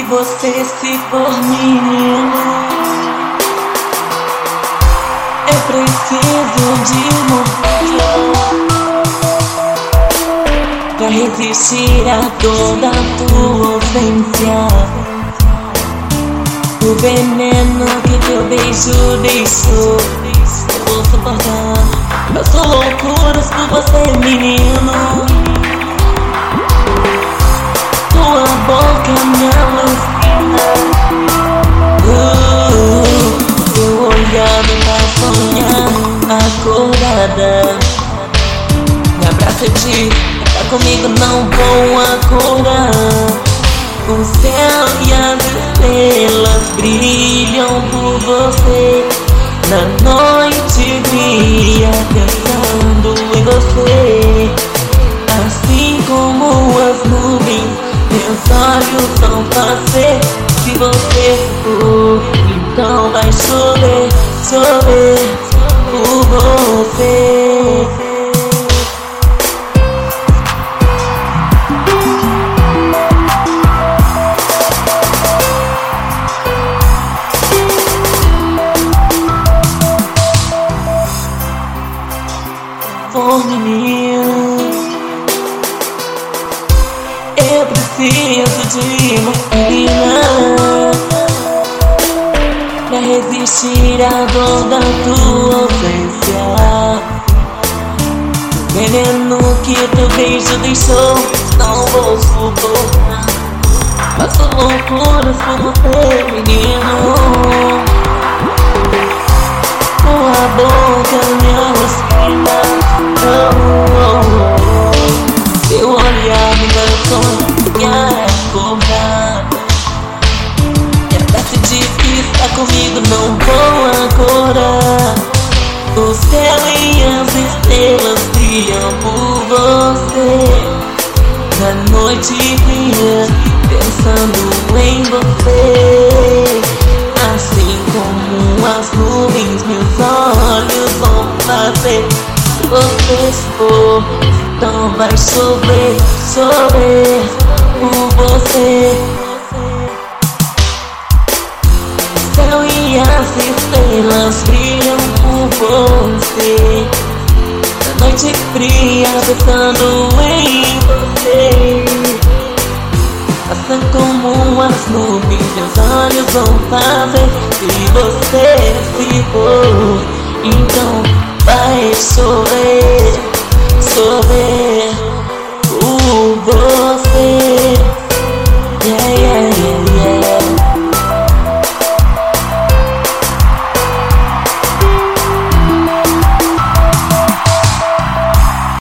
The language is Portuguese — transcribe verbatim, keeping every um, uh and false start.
você se for menino, eu preciso de morrer pra resistir a toda a tua ofensa. O veneno que teu beijo deixou, eu vou suportar. Eu sou loucuras por você, menino. Tua boca é minha loucura. uh, Teu olhar me faz sonhar acordada. Me abraça e diz, tá comigo, não vou acordar. O céu e as estrelas brilham por você. Na noite fria pensando em você. Assim como as nuvens, meus olhos vão fazer. Se você for, então vai chover, chover por você. Oh, menino, eu preciso de morfina pra resistir à dor da tua ausência. O veneno que teu beijo deixou, não vou suportar. Faço loucuras por você, menino. Tua boca me alucina. Oh, oh, oh. Teu olhar me dá sonhar acordada. E até se diz que está comigo, não vou acordar. O céu e as estrelas brilham por você. Na noite fria, pensando em você. Assim como as nuvens, meus olhos vão fazer. Se você for, então vai chover, chover por você. O céu e as estrelas brilham por você. Na noite fria, pensando em você. Assim como as nuvens, meus olhos vão fazer. Se você se for, então vai chover, chover.